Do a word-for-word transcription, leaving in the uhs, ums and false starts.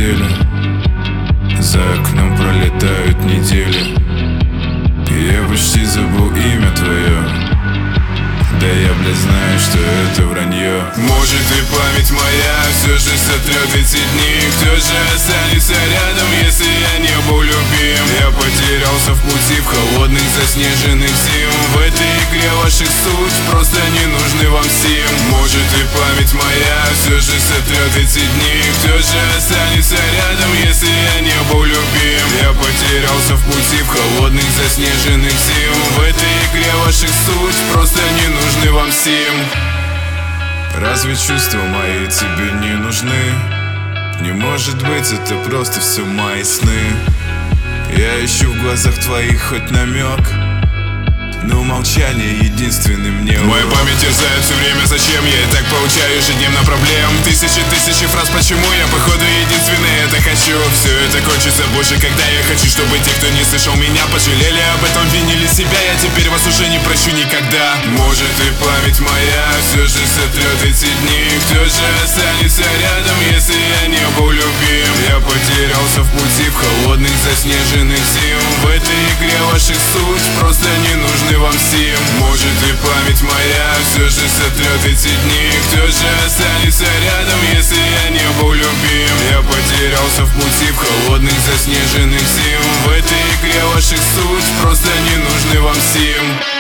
неделя, за окном пролетают недели, и я почти забыл имя твое. Да я, блядь, знаю, что это вранье. Может, и память моя все же сотрет эти дни. Кто же останется рядом, если я не был любим? Я потерялся в пути, в холодных заснеженных зим. В этой игре ваших суть просто не нужны вам сим. Может, и память моя все же сотрет эти дни. Кто же останется рядом, если я не был любим? Я потерялся в пути, в холодных заснеженных зим. В этой игре ваших суть просто не нужны нужны вам сим. Разве чувства мои тебе не нужны? Не может быть, это просто все мои сны. Я ищу в глазах твоих хоть намек, но молчание единственный мне урок. Моя память терзает все время, зачем я и так получаю ежедневно проблем. Тысячи тысячи фраз, почему я походу единственный это хочу. Все это кончится больше, когда я хочу, чтобы те, кто не слышал меня, пожалели об этом, винили себя. Я теперь вас уже не прощу никогда. Может, и память моя все же сотрет эти дни. Кто же останется рядом, если я не был любим? Я потерялся в пути, в холодных заснеженных зим. В этой игре ваших суть просто не нужны вам сим. Может, и память моя все же сотрет эти дни. Кто же останется рядом, если я не был любим? Я потерялся в пути, в холодных заснеженных зим. В этой игре ваших суть просто не нужны вам сим.